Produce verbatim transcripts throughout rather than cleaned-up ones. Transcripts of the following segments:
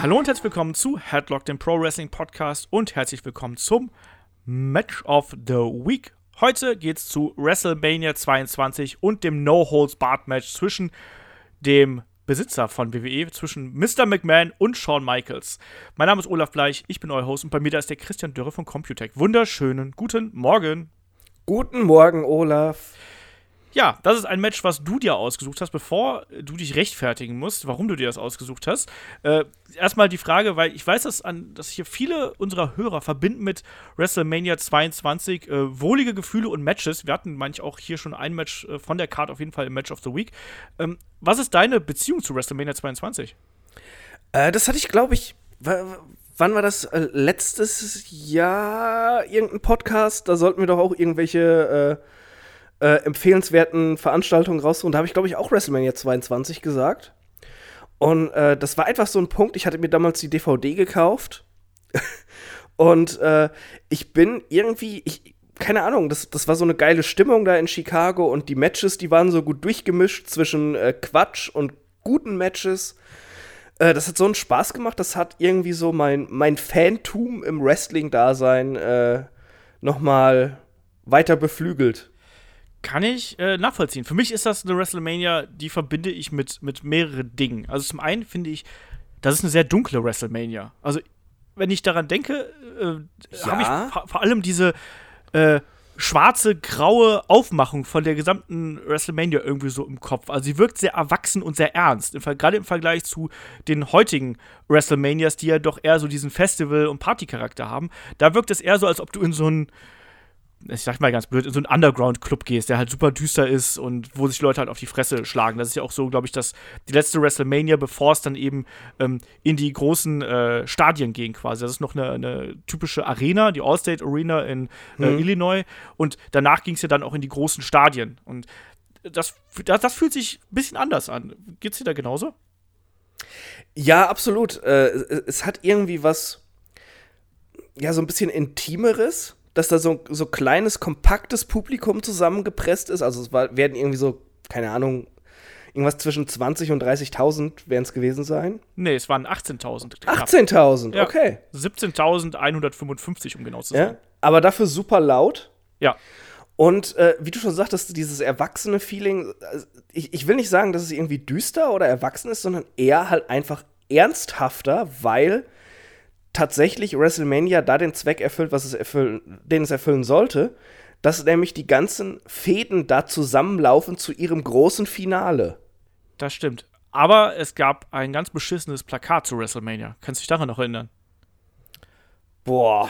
Hallo und herzlich willkommen zu Headlock, dem Pro Wrestling Podcast, und herzlich willkommen zum Match of the Week. Heute geht's zu WrestleMania zweiundzwanzig und dem No-Holds-Barred-Match zwischen dem Besitzer von W W E, zwischen Mister McMahon und Shawn Michaels. Mein Name ist Olaf Bleich, ich bin euer Host und bei mir da ist der Christian Dürre von Computech. Wunderschönen guten Morgen. Guten Morgen, Olaf. Ja, das ist ein Match, was du dir ausgesucht hast, bevor du dich rechtfertigen musst, warum du dir das ausgesucht hast. Äh, erstmal die Frage, weil ich weiß, dass, an, dass hier viele unserer Hörer verbinden mit WrestleMania zweiundzwanzig äh, wohlige Gefühle und Matches. Wir hatten manchmal auch hier schon ein Match äh, von der Card, auf jeden Fall im Match of the Week. Ähm, was ist deine Beziehung zu WrestleMania zweiundzwanzig? Äh, das hatte ich, glaube ich, w- wann war das? Äh, letztes Jahr irgendein Podcast? Da sollten wir doch auch irgendwelche äh Äh, empfehlenswerten Veranstaltungen raussuchen. Da habe ich, glaube ich, auch WrestleMania zweiundzwanzig gesagt. Und äh, das war einfach so ein Punkt. Ich hatte mir damals die D V D gekauft. Und äh, ich bin irgendwie, ich, keine Ahnung, das, das war so eine geile Stimmung da in Chicago. Und die Matches, die waren so gut durchgemischt zwischen äh, Quatsch und guten Matches. Äh, das hat so einen Spaß gemacht. Das hat irgendwie so mein, mein Fantum im Wrestling-Dasein äh, noch mal weiter beflügelt. Kann ich äh, nachvollziehen. Für mich ist das eine WrestleMania, die verbinde ich mit, mit mehreren Dingen. Also zum einen finde ich, das ist eine sehr dunkle WrestleMania. Also wenn ich daran denke, äh, Ja. habe ich vor, vor allem diese äh, schwarze, graue Aufmachung von der gesamten WrestleMania irgendwie so im Kopf. Also sie wirkt sehr erwachsen und sehr ernst. Im Ver- Gerade im Vergleich zu den heutigen WrestleManias, die ja doch eher so diesen Festival- und Partycharakter haben. Da wirkt es eher so, als ob du in so ein ich sag mal ganz blöd, in so einen Underground-Club gehst, der halt super düster ist und wo sich Leute halt auf die Fresse schlagen. Das ist ja auch so, glaube ich, dass die letzte WrestleMania, bevor es dann eben ähm, in die großen äh, Stadien ging quasi. Das ist noch eine, eine typische Arena, die Allstate Arena in äh, Mhm. Illinois. Und danach ging es ja dann auch in die großen Stadien. Und das, das, das fühlt sich ein bisschen anders an. Geht's dir da genauso? Ja, absolut. Äh, es hat irgendwie was, ja, so ein bisschen Intimeres, dass da so so kleines, kompaktes Publikum zusammengepresst ist. Also es war, werden irgendwie so, keine Ahnung, irgendwas zwischen zwanzig und dreißigtausend werden es gewesen sein. Nee, es waren achtzehntausend. knapp. achtzehntausend, Ja. okay. siebzehntausendeinhundertfünfundfünfzig, um genau zu sein. Ja? Aber dafür super laut. Ja. Und äh, wie du schon sagtest, dieses erwachsene Feeling, also ich, ich will nicht sagen, dass es irgendwie düster oder erwachsen ist, sondern eher halt einfach ernsthafter, weil tatsächlich WrestleMania da den Zweck erfüllt, was es erfüllen, den es erfüllen sollte, dass nämlich die ganzen Fäden da zusammenlaufen zu ihrem großen Finale. Das stimmt. Aber es gab ein ganz beschissenes Plakat zu WrestleMania. Kannst du dich daran noch erinnern? Boah.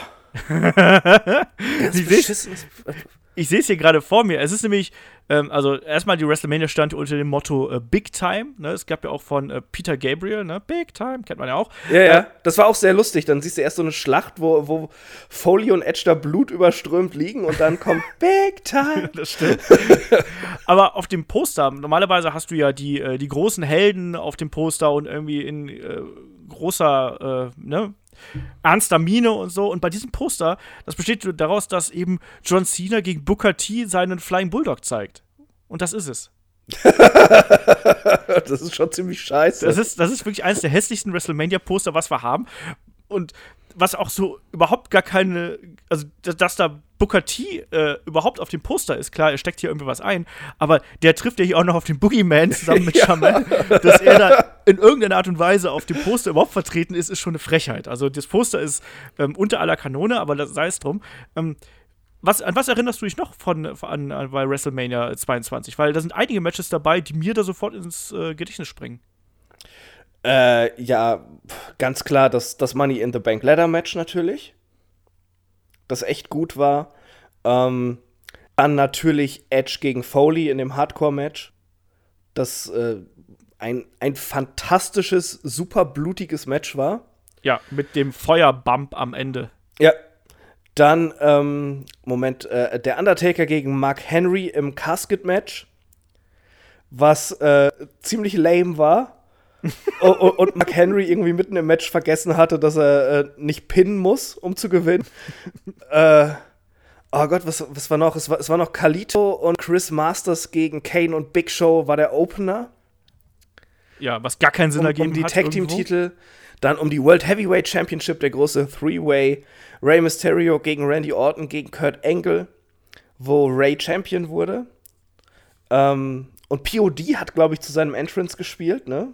Ganz Ich seh's- beschissenes. Ich sehe es hier gerade vor mir. Es ist nämlich, ähm, also erstmal die WrestleMania stand unter dem Motto äh, Big Time. Ne? Es gab ja auch von äh, Peter Gabriel, ne? Big Time, kennt man ja auch. Ja, ja, Äh, das war auch sehr lustig. Dann siehst du erst so eine Schlacht, wo, wo Foley und Edge da blutüberströmt liegen und dann kommt Big Time. Das stimmt. Aber auf dem Poster, normalerweise hast du ja die, äh, die großen Helden auf dem Poster und irgendwie in äh, großer, äh, ne? ernster Miene und so. Und bei diesem Poster, das besteht daraus, dass eben John Cena gegen Booker T seinen Flying Bulldog zeigt. Und das ist es. Das ist schon ziemlich scheiße. Das ist, das ist wirklich eines der hässlichsten WrestleMania-Poster, was wir haben. Und was auch so überhaupt gar keine, also dass, dass da Booker T äh, überhaupt auf dem Poster ist, klar, er steckt hier irgendwie was ein, aber der trifft ja hier auch noch auf den Boogeyman zusammen mit Ja. Shaman. Dass er da in irgendeiner Art und Weise auf dem Poster überhaupt vertreten ist, ist schon eine Frechheit. Also das Poster ist ähm, unter aller Kanone, aber das sei es drum. Ähm, was, an was erinnerst du dich noch von, von an, bei WrestleMania zweiundzwanzig? Weil da sind einige Matches dabei, die mir da sofort ins äh, Gedächtnis springen. Äh, ja, ganz klar das, das Money in the Bank Ladder Match natürlich. Das echt gut war. Ähm, dann natürlich Edge gegen Foley in dem Hardcore-Match. Das äh, ein, ein fantastisches, super blutiges Match war. Ja, mit dem Feuerbump am Ende. Ja. Dann, ähm, Moment, äh, der Undertaker gegen Mark Henry im Casket-Match. Was äh, ziemlich lame war. und, und Mark Henry irgendwie mitten im Match vergessen hatte, dass er äh, nicht pinnen muss, um zu gewinnen. äh, oh Gott, was, was war noch? Es war, es war noch Carlito und Chris Masters gegen Kane und Big Show war der Opener. Ja, was gar keinen Sinn Um, ergeben um die hat Tag-Team-Titel. Dann um die World Heavyweight Championship, der große Three-Way. Rey Mysterio gegen Randy Orton gegen Kurt Angle, wo Rey Champion wurde. Ähm, und P O D hat, glaube ich, zu seinem Entrance gespielt, ne?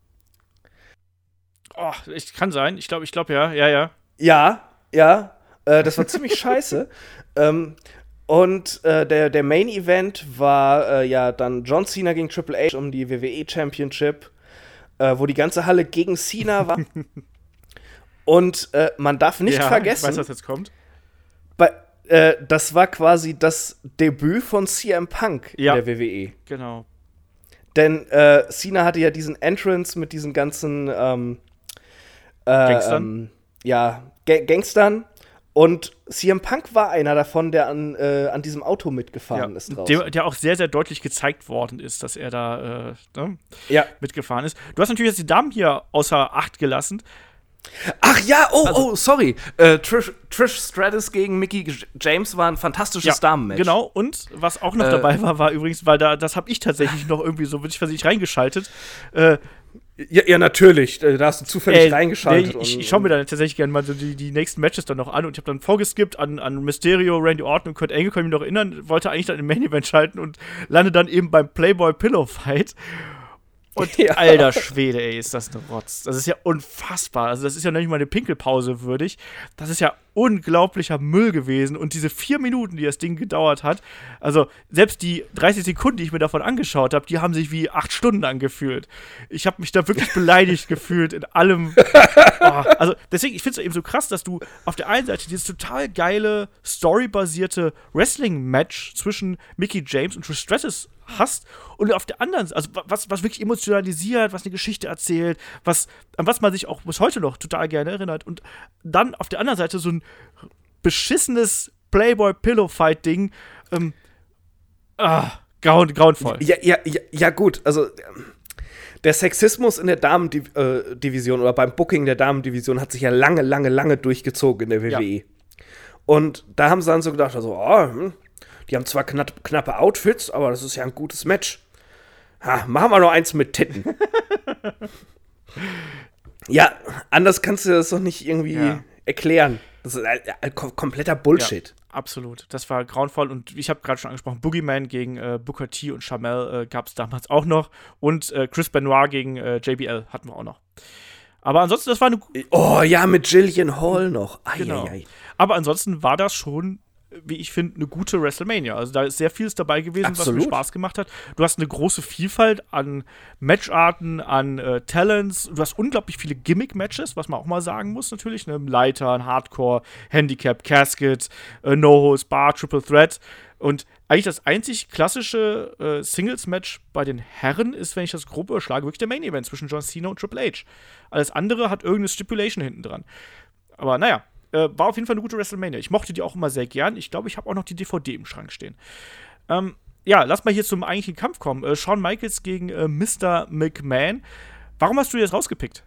Oh, ich, kann sein. Ich glaube, ich glaube, ja, ja, ja. Ja, ja. Äh, das war ziemlich scheiße. Ähm, und äh, der, der Main Event war äh, ja dann John Cena gegen Triple H um die W W E Championship, äh, wo die ganze Halle gegen Cena war. Und äh, man darf nicht ja, vergessen, ich weiß, was jetzt kommt. Bei, äh, das war quasi das Debüt von C M Punk ja, in der W W E. Genau. Denn äh, Cena hatte ja diesen Entrance mit diesen ganzen ähm, äh, Gangstern. Ähm, ja, Ga- Gangstern. Und C M Punk war einer davon, der an, äh, an diesem Auto mitgefahren ja, ist draußen. Der, der auch sehr, sehr deutlich gezeigt worden ist, dass er da äh, ne, ja. mitgefahren ist. Du hast natürlich jetzt die Damen hier außer Acht gelassen. Ach ja, oh, also, oh, sorry. Äh, Trish, Trish Stratus gegen Mickie James war ein fantastisches ja, Damenmatch. Genau, und was auch noch äh, dabei war, war übrigens, weil da, das habe ich tatsächlich noch irgendwie so, ich weiß nicht, reingeschaltet. Äh, ja, ja, natürlich. Da hast du zufällig äh, reingeschaltet. Nee, ich, ich schaue mir dann tatsächlich gerne mal so die, die nächsten Matches dann noch an und ich habe dann vorgeskippt an, an Mysterio, Randy Orton und Kurt Angle, kann ich mich noch erinnern, wollte eigentlich dann im Main Event schalten und lande dann eben beim Playboy Pillow Fight. Und ja. Alter Schwede, ey, ist das eine Rotz. Das ist ja unfassbar. Also das ist ja noch nicht mal eine Pinkelpause würdig. Das ist ja unglaublicher Müll gewesen. Und diese vier Minuten, die das Ding gedauert hat, also selbst die dreißig Sekunden, die ich mir davon angeschaut habe, die haben sich wie acht Stunden angefühlt. Ich habe mich da wirklich beleidigt gefühlt in allem. Oh, also deswegen, ich finde es eben so krass, dass du auf der einen Seite dieses total geile, storybasierte Wrestling-Match zwischen Mickie James und Trish Stratus hast und auf der anderen, also was, was wirklich emotionalisiert, was eine Geschichte erzählt, was, an was man sich auch bis heute noch total gerne erinnert und dann auf der anderen Seite so ein beschissenes Playboy-Pillow-Fight-Ding, ähm, ah, grauen, grauenvoll. Ja, ja, ja, ja, gut, also der Sexismus in der Damendivision oder beim Booking der Damendivision hat sich ja lange, lange, lange durchgezogen in der W W E. Ja. Und da haben sie dann so gedacht, also, oh, hm, die haben zwar knapp, knappe Outfits, aber das ist ja ein gutes Match. Ha, machen wir noch eins mit Titten. Ja, anders kannst du das doch nicht irgendwie ja. erklären. Das ist ein, ein kompletter Bullshit. Ja, absolut. Das war grauenvoll. Und ich habe gerade schon angesprochen, Boogeyman gegen äh, Booker T und Shamel äh, gab es damals auch noch. Und äh, Chris Benoit gegen äh, J B L hatten wir auch noch. Aber ansonsten, das war eine... Oh ja, mit Jillian Hall noch. Ai, genau. ai, ai. Aber ansonsten war das schon, wie ich finde, eine gute WrestleMania. Also da ist sehr vieles dabei gewesen, Absolut. was mir Spaß gemacht hat. Du hast eine große Vielfalt an Matcharten, an äh, Talents. Du hast unglaublich viele Gimmick-Matches, was man auch mal sagen muss natürlich. Ne? Leiter, ein Hardcore, Handicap, Casket, äh, No-Holds, Bar, Triple Threat. Und eigentlich das einzig klassische äh, Singles-Match bei den Herren ist, wenn ich das grob überschlage, wirklich der Main-Event zwischen John Cena und Triple H. Alles andere hat irgendeine Stipulation hinten dran. Aber naja, Äh, war auf jeden Fall eine gute WrestleMania. Ich mochte die auch immer sehr gern. Ich glaube, ich habe auch noch die D V D im Schrank stehen. Ähm, ja, lass mal hier zum eigentlichen Kampf kommen. Äh, Shawn Michaels gegen äh, Mister McMahon. Warum hast du dir das rausgepickt?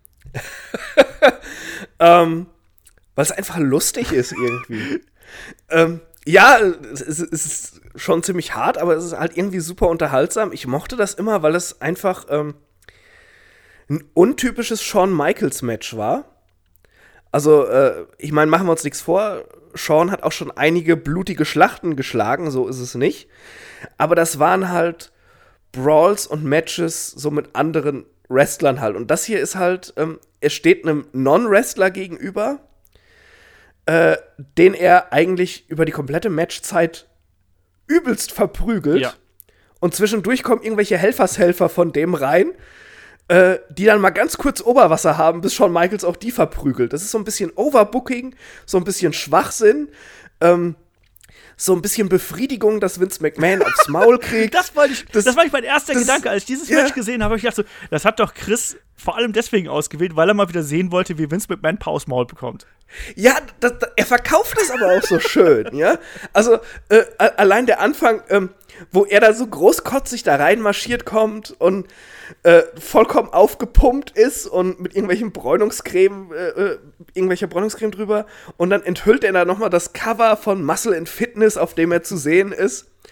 ähm, weil es einfach lustig ist irgendwie. ähm, ja, es ist, es ist schon ziemlich hart, aber es ist halt irgendwie super unterhaltsam. Ich mochte das immer, weil es einfach ähm, ein untypisches Shawn Michaels Match war. Also, äh, ich meine, machen wir uns nichts vor. Shawn hat auch schon einige blutige Schlachten geschlagen, so ist es nicht. Aber das waren halt Brawls und Matches so mit anderen Wrestlern halt. Und das hier ist halt, ähm, er steht einem Non-Wrestler gegenüber, äh, den er eigentlich über die komplette Matchzeit übelst verprügelt. Ja. Und zwischendurch kommen irgendwelche Helfershelfer von dem rein, Äh, die dann mal ganz kurz Oberwasser haben, bis Shawn Michaels auch die verprügelt. Das ist so ein bisschen Overbooking, so ein bisschen Schwachsinn, ähm, so ein bisschen Befriedigung, dass Vince McMahon aufs Maul kriegt. Das, wollte ich, das, das war ich mein erster das, Gedanke, als ich dieses ja. Match gesehen habe. Ich dachte so, das hat doch Chris vor allem deswegen ausgewählt, weil er mal wieder sehen wollte, wie Vince McMahon ein paar aufs Maul bekommt. Ja, das, das, er verkauft das aber auch so schön, ja. Also, äh, allein der Anfang, ähm, wo er da so großkotzig da reinmarschiert kommt und äh, vollkommen aufgepumpt ist und mit irgendwelchen Bräunungscreme, äh, irgendwelcher Bräunungscreme drüber und dann enthüllt er da nochmal das Cover von Muscle and Fitness, auf dem er zu sehen ist.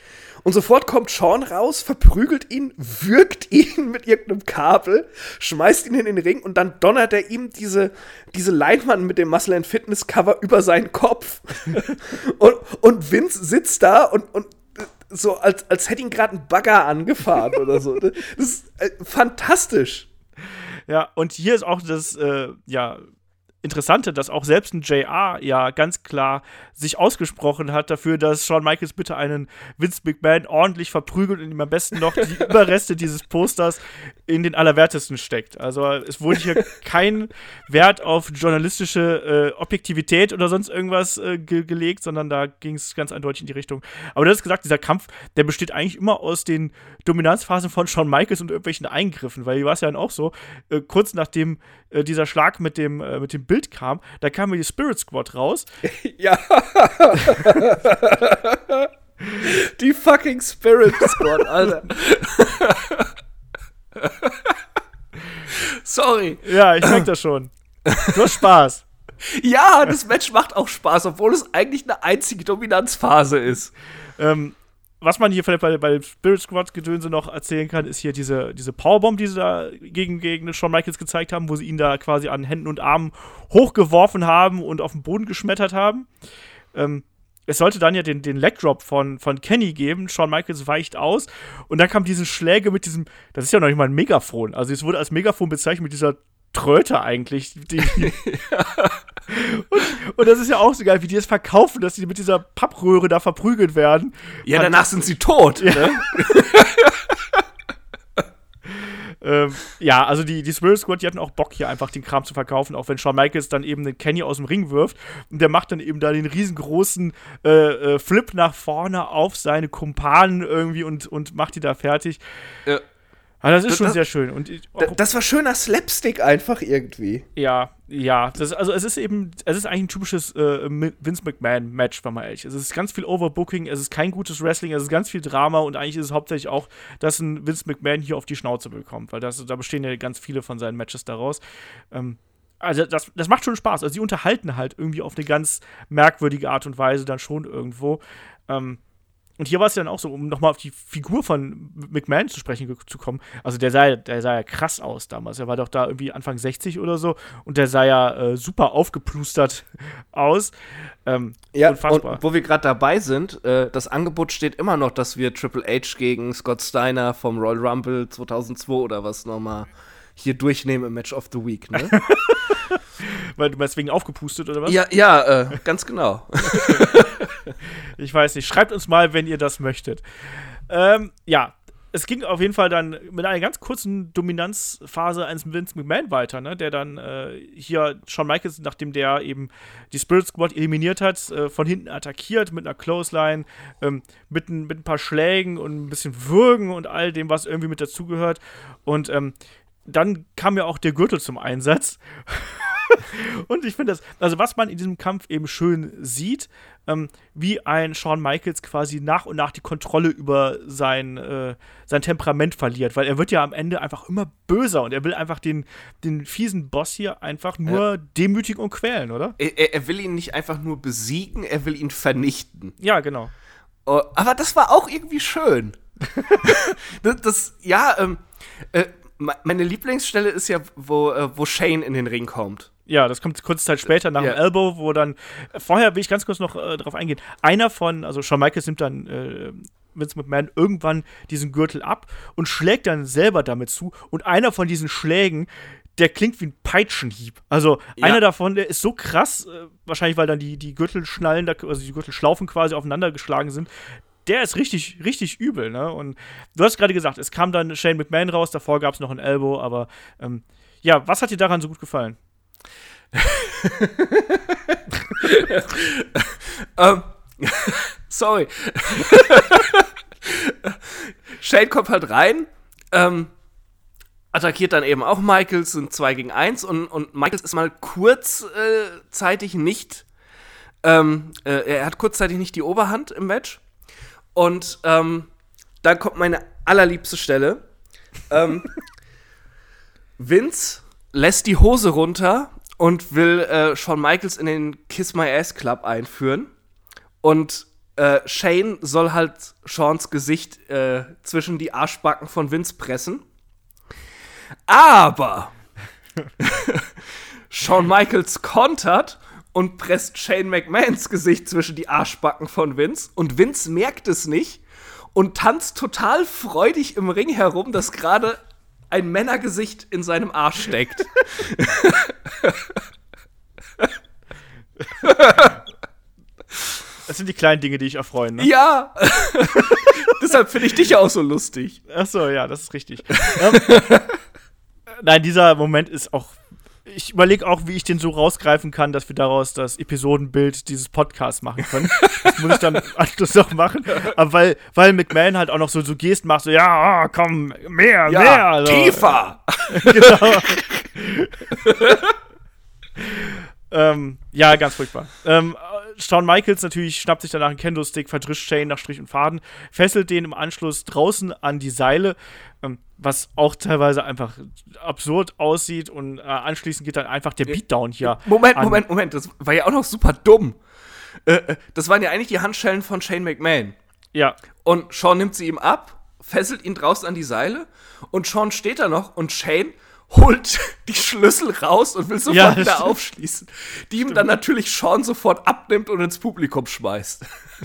Und sofort kommt Shawn raus, verprügelt ihn, würgt ihn mit irgendeinem Kabel, schmeißt ihn in den Ring und dann donnert er ihm diese, diese Leinwand mit dem Muscle and Fitness Cover über seinen Kopf. und, und Vince sitzt da und, und so, als, als hätte ihn gerade ein Bagger angefahren oder so. Das ist äh, fantastisch. Ja, und hier ist auch das, äh, ja, Interessante, dass auch selbst ein J R ja ganz klar sich ausgesprochen hat dafür, dass Shawn Michaels bitte einen Vince McMahon ordentlich verprügelt und ihm am besten noch die Überreste dieses Posters in den Allerwertesten steckt. Also es wurde hier kein Wert auf journalistische äh, Objektivität oder sonst irgendwas äh, ge- gelegt, sondern da ging es ganz eindeutig in die Richtung. Aber du hast gesagt, dieser Kampf, der besteht eigentlich immer aus den Dominanzphasen von Shawn Michaels und irgendwelchen Eingriffen, weil hier war es ja dann auch so, äh, kurz nachdem äh, dieser Schlag mit dem, äh, mit dem Bild kam, da kam mir die Spirit Squad raus. Ja. Die fucking Spirit Squad, Alter. Sorry. Ja, ich merk das schon. Du hast Spaß. Ja, das Match macht auch Spaß, obwohl es eigentlich eine einzige Dominanzphase ist. Ähm, was man hier vielleicht bei, bei Spirit Squad-Gedönse noch erzählen kann, ist hier diese, diese Powerbomb, die sie da gegen, gegen Shawn Michaels gezeigt haben, wo sie ihn da quasi an Händen und Armen hochgeworfen haben und auf den Boden geschmettert haben. Ähm, es sollte dann ja den, den Leg Drop von, von Kenny geben. Shawn Michaels weicht aus und dann kam diese Schläge mit diesem, das ist ja noch nicht mal ein Megafon, also es wurde als Megafon bezeichnet mit dieser Tröte eigentlich. Die, und, und das ist ja auch so geil, wie die es verkaufen, dass sie mit dieser Pappröhre da verprügelt werden. Ja, danach sind sie tot. Ja, ne? ähm, ja also die, die Spirit Squad, die hatten auch Bock, hier einfach den Kram zu verkaufen, auch wenn Shawn Michaels dann eben den Kenny aus dem Ring wirft. Und der macht dann eben da den riesengroßen äh, äh, Flip nach vorne auf seine Kumpanen irgendwie und, und macht die da fertig. Ja. Aber das ist das, schon sehr schön. Und das, das war schöner Slapstick einfach irgendwie. Ja, ja. Das, also es ist eben, es ist eigentlich ein typisches äh, Vince McMahon-Match, wenn man ehrlich ist. Es ist ganz viel Overbooking, es ist kein gutes Wrestling, es ist ganz viel Drama und eigentlich ist es hauptsächlich auch, dass ein Vince McMahon hier auf die Schnauze bekommt, weil das, da bestehen ja ganz viele von seinen Matches daraus. Ähm, also das, das macht schon Spaß. Also sie unterhalten halt irgendwie auf eine ganz merkwürdige Art und Weise dann schon irgendwo. Ähm, Und hier war es ja dann auch so, um nochmal auf die Figur von McMahon zu sprechen ge- zu kommen. Also der sah, der sah ja krass aus damals. Er war doch da irgendwie Anfang sechzig oder so. Und der sah ja äh, super aufgeplustert aus. Ähm, ja, unfassbar. Und wo wir gerade dabei sind, äh, das Angebot steht immer noch, dass wir Triple H gegen Scott Steiner vom Royal Rumble zweitausendzwei oder was nochmal hier durchnehmen im Match of the Week, ne? Weil du meinst wegen aufgepustet oder was? Ja, ja, äh, ganz genau. Ich weiß nicht. Schreibt uns mal, wenn ihr das möchtet. Ähm, ja, es ging auf jeden Fall dann mit einer ganz kurzen Dominanzphase eines Vince McMahon weiter, ne? Der dann äh, hier Shawn Michaels, nachdem der eben die Spirit Squad eliminiert hat, äh, von hinten attackiert mit einer Clothesline, ähm, mit, ein, mit ein paar Schlägen und ein bisschen Würgen und all dem, was irgendwie mit dazugehört. Und ähm, dann kam ja auch der Gürtel zum Einsatz. Und ich finde das, also was man in diesem Kampf eben schön sieht, ähm, wie ein Shawn Michaels quasi nach und nach die Kontrolle über sein, äh, sein Temperament verliert, weil er wird ja am Ende einfach immer böser und er will einfach den, den fiesen Boss hier einfach nur ja. demütigen und quälen, oder? Er, er will ihn nicht einfach nur besiegen, er will ihn vernichten. Ja, genau. Oh, aber das war auch irgendwie schön. das, das, ja, ähm, äh, meine Lieblingsstelle ist ja, wo, äh, wo Shane in den Ring kommt. Ja, das kommt kurze Zeit später nach yeah. dem Elbow, wo dann, äh, vorher will ich ganz kurz noch äh, drauf eingehen, einer von, also Shawn Michaels nimmt dann äh, Vince McMahon irgendwann diesen Gürtel ab und schlägt dann selber damit zu und einer von diesen Schlägen, der klingt wie ein Peitschenhieb. Also ja. einer davon, der ist so krass, äh, wahrscheinlich weil dann die, die Gürtelschnallen, da, also die Gürtelschlaufen quasi aufeinander geschlagen sind, der ist richtig, richtig übel, ne? Und du hast gerade gesagt, es kam dann Shane McMahon raus, davor gab es noch ein Elbow, aber ähm, ja, was hat dir daran so gut gefallen? um, sorry. Shane kommt halt rein, ähm, attackiert dann eben auch Michaels, sind zwei gegen eins und, und Michaels ist mal kurzzeitig äh, nicht, ähm, äh, er hat kurzzeitig nicht die Oberhand im Match. Und ähm, dann kommt meine allerliebste Stelle. ähm, Vince lässt die Hose runter und will äh, Shawn Michaels in den Kiss My Ass Club einführen. Und äh, Shane soll halt Shawns Gesicht äh, zwischen die Arschbacken von Vince pressen. Aber Shawn Michaels kontert und presst Shane McMahons Gesicht zwischen die Arschbacken von Vince. Und Vince merkt es nicht und tanzt total freudig im Ring herum, dass gerade ein Männergesicht in seinem Arsch steckt. Das sind die kleinen Dinge, die dich erfreuen, ne? Ja! Deshalb finde ich dich ja auch so lustig. Ach so, ja, das ist richtig. ähm, nein, dieser Moment ist auch. Ich überlege auch, wie ich den so rausgreifen kann, dass wir daraus das Episodenbild dieses Podcasts machen können. Das muss ich dann im Anschluss noch machen. Aber weil, weil McMahon halt auch noch so, so Gesten macht, so, ja, oh, komm, mehr, ja, mehr. Also. Tiefer! Genau. ähm, ja, ganz furchtbar. Ähm, Shawn Michaels natürlich schnappt sich danach einen Kendo-Stick, verdrischt Shane nach Strich und Faden, fesselt den im Anschluss draußen an die Seile, ähm, was auch teilweise einfach absurd aussieht und äh, anschließend geht dann einfach der Beatdown hier. Moment, an. Moment, Moment, das war ja auch noch super dumm. Äh, das waren ja eigentlich die Handschellen von Shane McMahon. Ja. Und Shawn nimmt sie ihm ab, fesselt ihn draußen an die Seile und Shawn steht da noch und Shane holt die Schlüssel raus und will sofort Ja, wieder stimmt. aufschließen. Die ihm dann natürlich Shawn sofort abnimmt und ins Publikum schmeißt.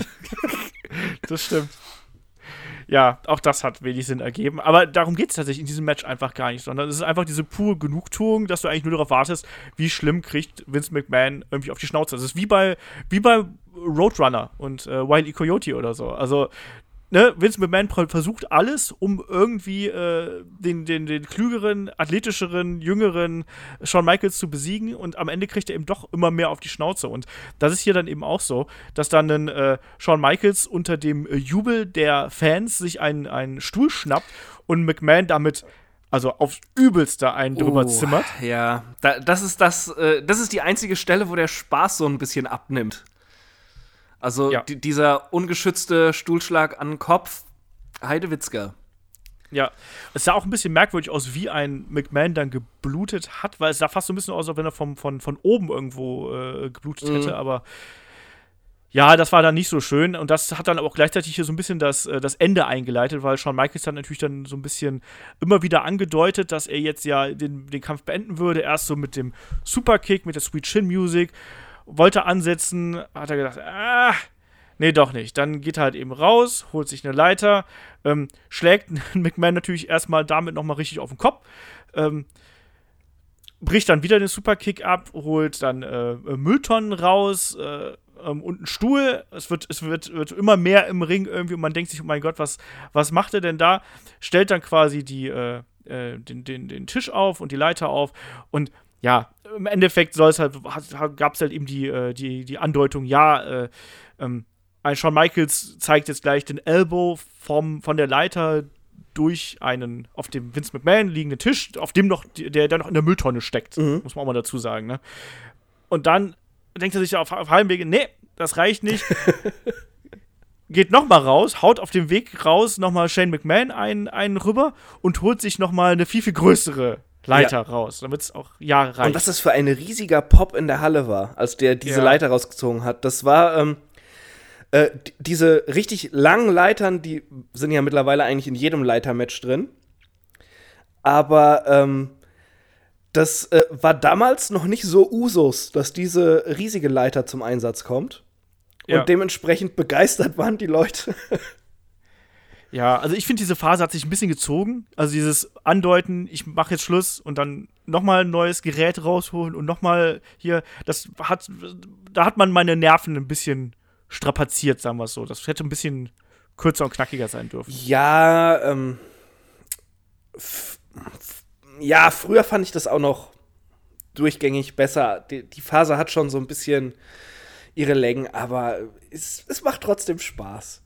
Das stimmt. Ja, auch das hat wenig Sinn ergeben. Aber darum geht es tatsächlich in diesem Match einfach gar nicht, sondern es ist einfach diese pure Genugtuung, dass du eigentlich nur darauf wartest, wie schlimm kriegt Vince McMahon irgendwie auf die Schnauze. Das ist wie bei, wie bei Roadrunner und äh, Wile E. Coyote oder so. Also, ne, Vince McMahon versucht alles, um irgendwie äh, den, den, den klügeren, athletischeren, jüngeren Shawn Michaels zu besiegen und am Ende kriegt er eben doch immer mehr auf die Schnauze. Und das ist hier dann eben auch so, dass dann ein äh, Shawn Michaels unter dem äh, Jubel der Fans sich einen, einen Stuhl schnappt und McMahon damit also aufs Übelste einen drüber Oh, zimmert. Ja, da, das ist das, äh, das ist die einzige Stelle, wo der Spaß so ein bisschen abnimmt. Also Ja. die, dieser ungeschützte Stuhlschlag an den Kopf, Heidewitzka. Ja, es sah auch ein bisschen merkwürdig aus, wie ein McMahon dann geblutet hat, weil es sah fast so ein bisschen aus, als wenn er vom, von, von oben irgendwo äh, geblutet Mhm. hätte, aber ja, das war dann nicht so schön und das hat dann auch gleichzeitig hier so ein bisschen das, äh, das Ende eingeleitet, weil Shawn Michaels hat natürlich dann so ein bisschen immer wieder angedeutet, dass er jetzt ja den, den Kampf beenden würde, erst so mit dem Superkick, mit der Sweet Chin Music, wollte ansetzen, hat er gedacht, ah, nee, doch nicht. Dann geht er halt eben raus, holt sich eine Leiter, ähm, schlägt McMahon natürlich erstmal damit nochmal richtig auf den Kopf, ähm, bricht dann wieder den Superkick ab, holt dann äh, Mülltonnen raus äh, ähm, und einen Stuhl. Es wird, es wird, wird immer mehr im Ring irgendwie und man denkt sich, oh mein Gott, was, was macht er denn da? Stellt dann quasi die, äh, äh, den, den, den Tisch auf und die Leiter auf und ja, im Endeffekt soll es halt, gab es halt eben die, äh, die, die Andeutung, ja, äh, ähm, ein Shawn Michaels zeigt jetzt gleich den Elbow vom, von der Leiter durch einen auf dem Vince McMahon liegenden Tisch, auf dem noch, der, der noch in der Mülltonne steckt, Mhm. muss man auch mal dazu sagen, ne? Und dann denkt er sich auf, auf halbem Wege, nee, das reicht nicht. Geht noch mal raus, haut auf dem Weg raus noch mal Shane McMahon einen, einen rüber und holt sich noch mal eine viel, viel größere Leiter Ja. raus, damit es auch Jahre reicht. Und was das für ein riesiger Pop in der Halle war, als der diese Ja. Leiter rausgezogen hat. Das war, ähm, äh, d- diese richtig langen Leitern, die sind ja mittlerweile eigentlich in jedem Leitermatch drin. Aber, ähm, das äh, war damals noch nicht so Usus, dass diese riesige Leiter zum Einsatz kommt. Und Ja. dementsprechend begeistert waren die Leute. Ja, also ich finde, diese Phase hat sich ein bisschen gezogen. Also dieses Andeuten, ich mache jetzt Schluss und dann nochmal ein neues Gerät rausholen und nochmal hier, das hat, da hat man meine Nerven ein bisschen strapaziert, sagen wir es so. Das hätte ein bisschen kürzer und knackiger sein dürfen. Ja, ähm, f- f- ja, früher fand ich das auch noch durchgängig besser. Die, die Phase hat schon so ein bisschen ihre Längen, aber es, es macht trotzdem Spaß.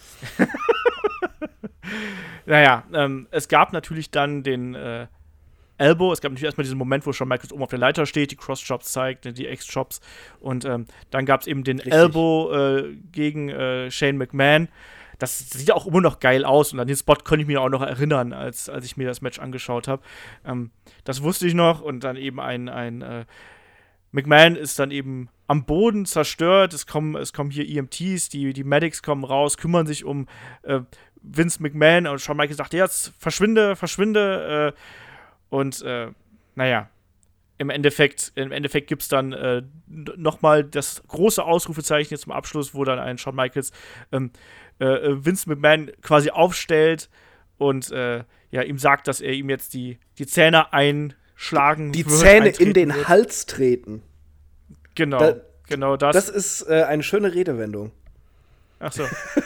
Naja, ähm, es gab natürlich dann den äh, Elbow. Es gab natürlich erstmal diesen Moment, wo Shawn Michaels oben auf der Leiter steht, die Cross-Chops zeigt, die X-Chops. Und ähm, dann gab es eben den Richtig. Elbow äh, gegen äh, Shane McMahon. Das sieht auch immer noch geil aus. Und an den Spot konnte ich mich auch noch erinnern, als, als ich mir das Match angeschaut habe. Ähm, das wusste ich noch. Und dann eben ein, ein äh, McMahon ist dann eben am Boden zerstört. Es kommen, es kommen hier E M Ts, die, die Medics kommen raus, kümmern sich um äh, Vince McMahon und Shawn Michaels sagt, jetzt verschwinde, verschwinde. Äh, und äh, naja, im Endeffekt, im Endeffekt gibt es dann äh, nochmal das große Ausrufezeichen jetzt zum Abschluss, wo dann ein Shawn Michaels ähm, äh, Vince McMahon quasi aufstellt und äh, ja, ihm sagt, dass er ihm jetzt die, die Zähne einschlagen Die wird, Zähne in den wird. Hals treten. Genau, da, genau das. Das ist äh, eine schöne Redewendung. Ach so.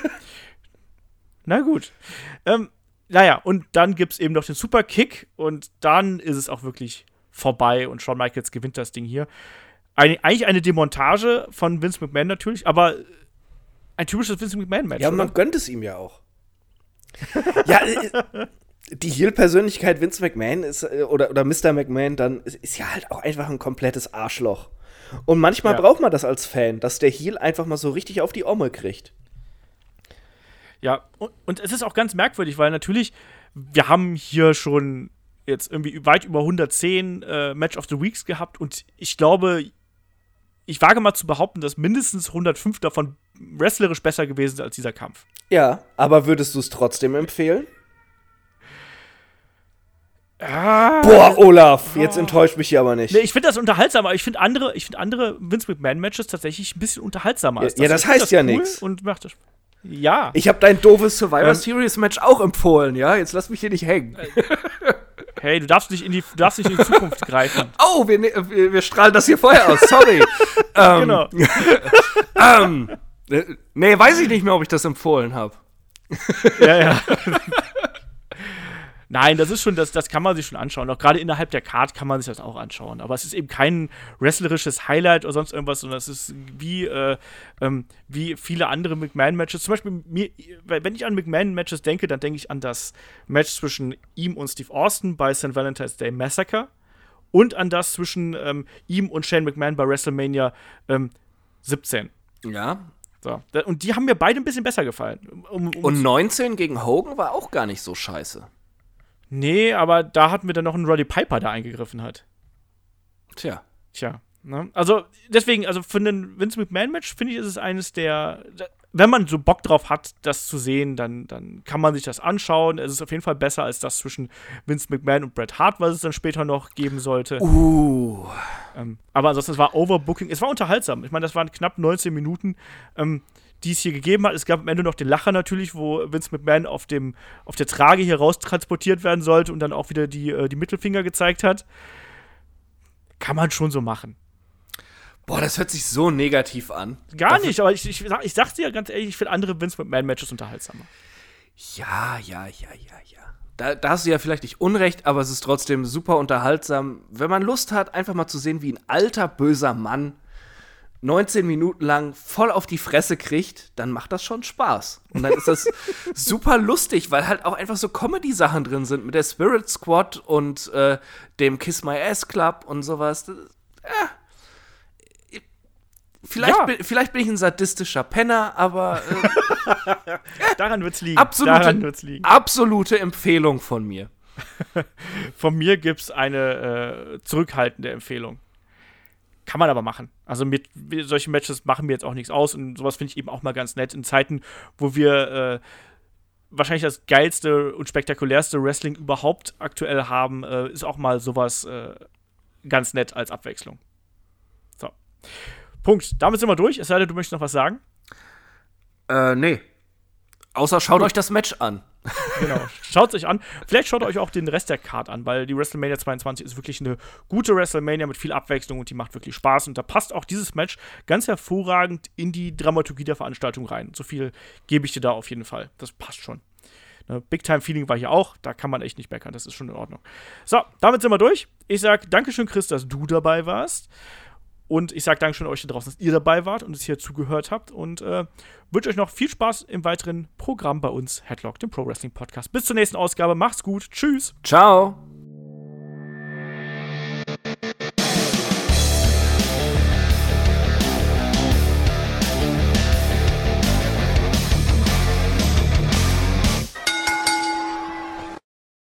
Na gut. Ähm, naja, und dann gibt es eben noch den Superkick und dann ist es auch wirklich vorbei und Shawn Michaels gewinnt das Ding hier. Eine, eigentlich eine Demontage von Vince McMahon natürlich, aber ein typisches Vince McMahon-Match. Ja, man oder? gönnt es ihm ja auch. ja, äh, die Heel-Persönlichkeit Vince McMahon ist, äh, oder, oder Mister McMahon dann, ist, ist ja halt auch einfach ein komplettes Arschloch. Und manchmal ja. braucht man das als Fan, dass der Heel einfach mal so richtig auf die Omme kriegt. Ja, und, und es ist auch ganz merkwürdig, weil natürlich, wir haben hier schon jetzt irgendwie weit über hundertzehn äh, Match of the Weeks gehabt und ich glaube, ich wage mal zu behaupten, dass mindestens hundertfünf davon wrestlerisch besser gewesen sind als dieser Kampf. Ja, aber würdest du es trotzdem empfehlen? Ah, Boah, Olaf, oh. jetzt enttäuscht mich hier aber nicht. Nee, ich finde das unterhaltsamer, ich finde andere, ich find andere Vince McMahon-Matches tatsächlich ein bisschen unterhaltsamer als das. Ja, das ich heißt das ja cool nichts. Und macht das. Ja. Ich habe dein doofes Survivor Ähm, Series Match auch empfohlen, ja? Jetzt lass mich hier nicht hängen. Hey, du darfst nicht in die, du darfst nicht in die Zukunft greifen. Oh, wir, ne- wir, wir strahlen das hier vorher aus, sorry. ähm, Genau. ähm, äh, nee, weiß ich nicht mehr, ob ich das empfohlen habe. Ja, ja. Nein, das ist schon, das, das kann man sich schon anschauen. Auch gerade innerhalb der Card kann man sich das auch anschauen. Aber es ist eben kein wrestlerisches Highlight oder sonst irgendwas, sondern es ist wie, äh, ähm, wie viele andere McMahon-Matches. Zum Beispiel, mir, wenn ich an McMahon-Matches denke, dann denke ich an das Match zwischen ihm und Steve Austin bei Sankt Valentine's Day Massacre und an das zwischen ähm, ihm und Shane McMahon bei WrestleMania ähm, siebzehn. Ja. So. Und die haben mir beide ein bisschen besser gefallen. Um, um Und neunzehn gegen Hogan war auch gar nicht so scheiße. Nee, aber da hatten wir dann noch einen Roddy Piper, der eingegriffen hat. Tja. Tja, ne? Also deswegen, also für einen Vince McMahon-Match, finde ich, ist es eines der, wenn man so Bock drauf hat, das zu sehen, dann, dann kann man sich das anschauen. Es ist auf jeden Fall besser als das zwischen Vince McMahon und Bret Hart, was es dann später noch geben sollte. Uh. Ähm, aber ansonsten, es war Overbooking. Es war unterhaltsam. Ich meine, das waren knapp neunzehn Minuten, ähm, die es hier gegeben hat. Es gab am Ende noch den Lacher natürlich, wo Vince McMahon auf, dem, auf der Trage hier raus transportiert werden sollte und dann auch wieder die, äh, die Mittelfinger gezeigt hat. Kann man schon so machen. Boah, das hört sich so negativ an. Gar Dafür- nicht, aber ich, ich, sag, ich sag's dir ganz ehrlich, ich finde andere Vince McMahon-Matches unterhaltsamer. Ja, ja, ja, ja, ja. Da, da hast du ja vielleicht nicht unrecht, aber es ist trotzdem super unterhaltsam. Wenn man Lust hat, einfach mal zu sehen, wie ein alter, böser Mann neunzehn Minuten lang voll auf die Fresse kriegt, dann macht das schon Spaß. Und dann ist das super lustig, weil halt auch einfach so Comedy-Sachen drin sind mit der Spirit Squad und äh, dem Kiss My Ass Club und sowas. Das, äh, vielleicht, Ja. bin, vielleicht bin ich ein sadistischer Penner, aber äh, Daran wird's liegen. absolute, Daran wird's liegen. absolute Empfehlung von mir. Von mir gibt's eine äh, zurückhaltende Empfehlung. Kann man aber machen. Also mit, mit solchen Matches machen mir jetzt auch nichts aus und sowas finde ich eben auch mal ganz nett in Zeiten, wo wir äh, wahrscheinlich das geilste und spektakulärste Wrestling überhaupt aktuell haben, äh, ist auch mal sowas äh, ganz nett als Abwechslung. So. Punkt. Damit sind wir durch. Es sei denn, du möchtest noch was sagen. Äh, nee. Außer schaut euch das Match an. Genau. Schaut es euch an. Vielleicht schaut euch auch den Rest der Card an, weil die WrestleMania zweiundzwanzig ist wirklich eine gute WrestleMania mit viel Abwechslung und die macht wirklich Spaß. Und da passt auch dieses Match ganz hervorragend in die Dramaturgie der Veranstaltung rein. So viel gebe ich dir da auf jeden Fall. Das passt schon. Ne, Big-Time-Feeling war hier auch. Da kann man echt nicht meckern. Das ist schon in Ordnung. So, damit sind wir durch. Ich sag Dankeschön, Chris, dass du dabei warst. Und ich sage Dankeschön euch da draußen, dass ihr dabei wart und es hier zugehört habt. Und äh, wünsche euch noch viel Spaß im weiteren Programm bei uns, Headlock, dem Pro Wrestling Podcast. Bis zur nächsten Ausgabe. Macht's gut. Tschüss. Ciao.